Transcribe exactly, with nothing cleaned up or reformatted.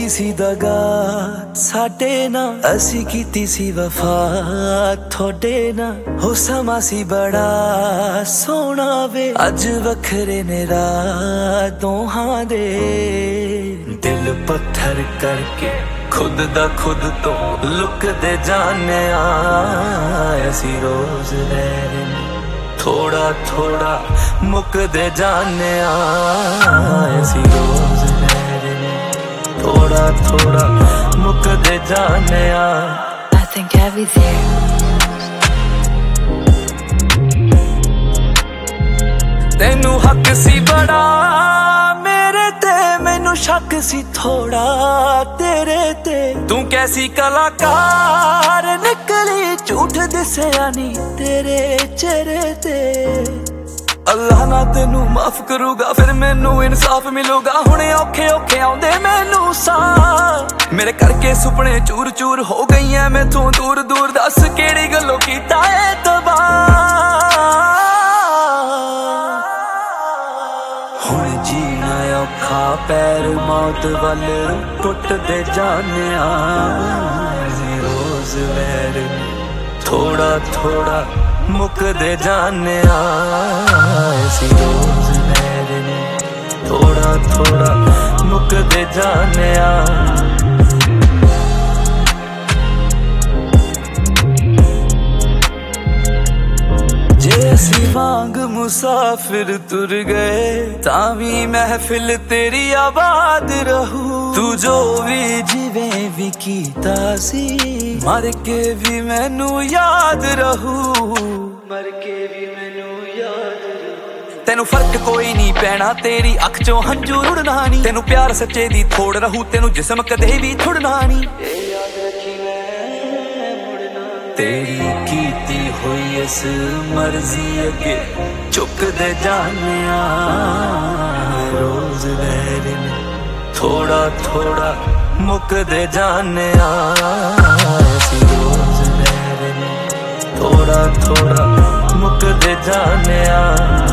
ਹੋਈ ਸੀ ਦਗਾ ਸਾਡੇ ਨਾਲ, ਅਸੀਂ ਕੀਤੀ ਸੀ ਵਫਾ ਥੋੜੇ ਨਾਲ। ਹੋ ਸਮਾਂ ਸੀ ਬੜਾ ਸੋਹਣਾ ਵੇ, ਅੱਜ ਵੱਖਰੇ ਨੇ ਰਾਹ ਦੋਹਾਂ ਦੇ। ਦਿਲ ਪੱਥਰ ਕਰਕੇ खुद दा खुद तो लुकदे जानिया, ऐसी रोज रह थोड़ा थोड़ा मुकदे जानिया, ऐसी रोज रह थोड़ा थोड़ा मुकदे जानिया। I think I'll be there. तेनू हक सी बड़ा मेरे ते, मैनू शक सी थोड़ा तेरे ते। तू कैसी कलाकार निकली, झूठ दिसया नी तेरे चेहरे ते। अल्लाह ना तेनू माफ करूगा, फिर मैनू इंसाफ मिलूगा। हुणे औखे औखे आउंदे मैनू सा, मेरे करके सुपने चूर चूर हो गई है मैथों दूर दूर। दस केड़ी गल्लों कीता है तबाह, हुण जीना औखा पैर मौत वल टुटदे जानिया। रोज वैर थोड़ा थोड़ा मुकदे जानिया, ऐसी रोज वैर थोड़ा थोड़ा मुकदे जानिया। जैसी वांग मुसाफिर तुर गए, तावी महफिल तेरी आबाद रहू। तू जो भी जिवें भी कीता सी, मर के भी मैनू याद रहू, मर के भी मैनू याद रहू। तेनू फर्क कोई नहीं पैना, तेरी अख चों हंझू रुड़ना नहीं। तेनू प्यार सच्चे दी थोड़ रहू, तेनू जिस्म कदे भी थुड़ना नहीं। तेरी कीती हुई इस मर्जी अगे चुकदे जानिया, रोज वैर थोड़ा थोड़ा मुकदे जानिया, ऐसी रोज वैर थोड़ा थोड़ा मुकदे जानिया।